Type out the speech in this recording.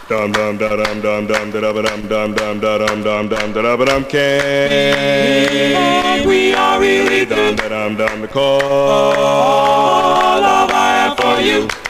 Dum dum da dum dum dum da dum dum dum da dum dum dum da dum can we are really dum da dum dum the call love I have for you.